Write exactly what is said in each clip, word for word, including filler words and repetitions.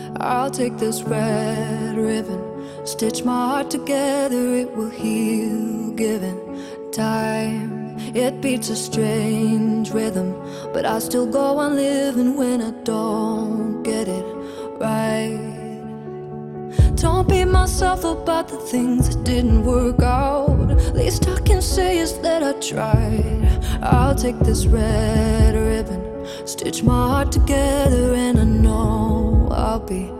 I'll take this red ribbon, stitch my heart together, it will heal, given time. It beats a strange rhythm, but I still go on living when I don't get it right. Don't beat myself about the things that didn't work out. Least I can say is that I tried. I'll take this red ribbon, stitch my heart together, and I know I'll be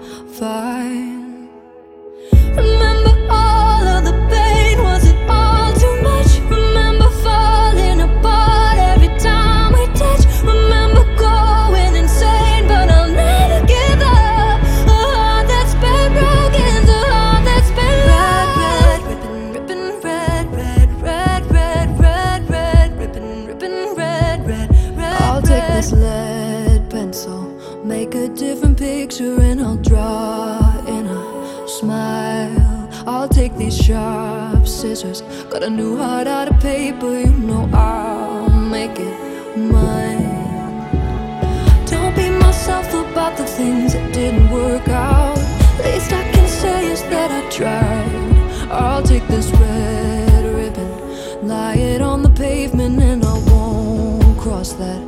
fine. Remember all of the pain, was it all too much? Remember falling apart every time we touch. Remember going insane, but I'll never give up. A heart that's been broken's a heart that's been red, red, ribbon, ribbon, red, red, red, red, red, red, ribbon, ribbon, red, red, red. I'll take this lead pencil, make a different picture, and I'll draw in a smile. I'll take these sharp scissors, got a new heart out of paper, you know I'll make it mine. Don't beat myself about the things that didn't work out. Least I can say is that I tried. I'll take this red ribbon, lie it on the pavement, and I won't cross that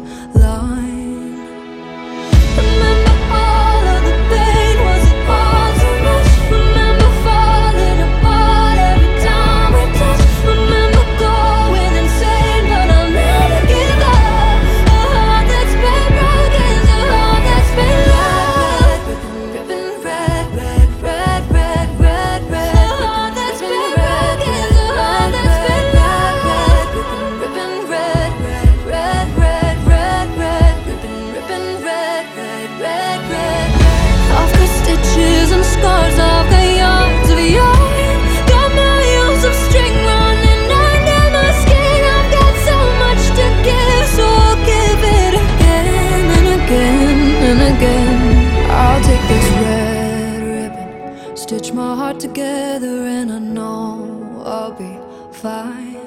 line. Remember all of the pain, was it all too much? Remember falling apart every time we touch. Remember going insane, but I'll never give up. A heart that's been broken's a heart that's been loved. Ribbon, red, red, red, red, red, red. A heart that's been broken's a heart that's been loved. Ribbon, red, red, red, red, red, ribbon, ribbon, red, red, red, red. I've got stitches and scars, I've got yards of yarn, got miles of string running under my skin. I've got so much to give, so I'll give it again and again and again. I'll take this red ribbon, stitch my heart together, and I know I'll be fine.